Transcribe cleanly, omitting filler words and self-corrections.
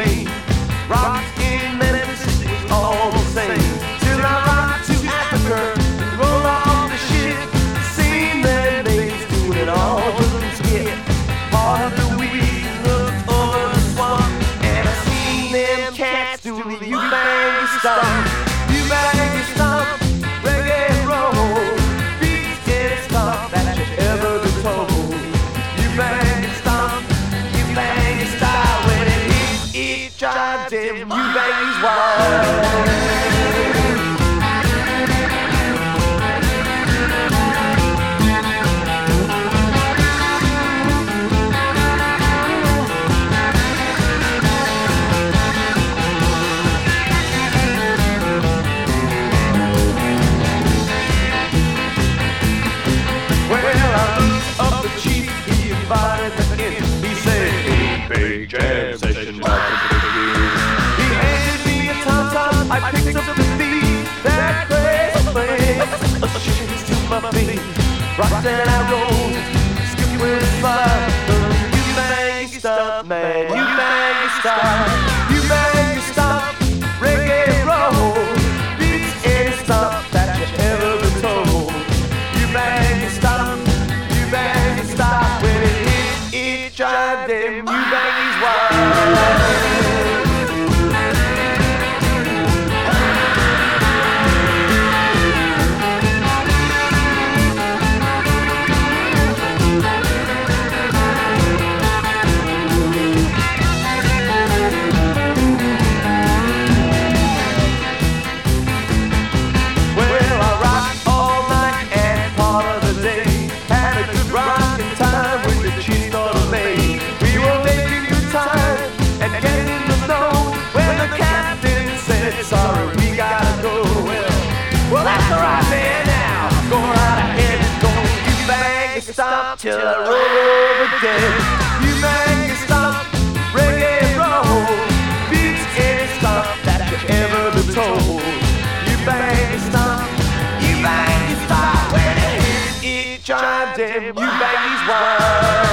Spain. Rock in Memphis, it was all the same. Till I rocked to Africa, roll off the ship, sing their names, doing it all just to get part of the weed. Looked over the swamp, and I seen them cats do the you-bang stomp, you-bang stomp, reggae roll, beats and stomp that you ever been told. You-bang stomp, you-bang style, when it hits, it drives them you-bangs wild. Big jam session about to begin. He handed me a tom-tom, I picked up the beat. That crazy place, shakes to my feet. Rocked and I rolled, skipped with a slide. You bang stop, man, you bang stop, you bang stop, reggae roll, beats and stop that you ever been told. You bang stop, when it hits, it drives them you bangies wild. Well, I rocked all night and part of the day. Had a good rockin' time with the cheese started made. We were making good time and getting to know when the captain said, sorry, we gotta go. Well, that's alright, man, now. Go right ahead and go. You bang and stop till I roll over dead. You bang and stop, reggae roll, beats and stop that you ever been told. You bang and stop, when it hits, it drives them you bangies wild.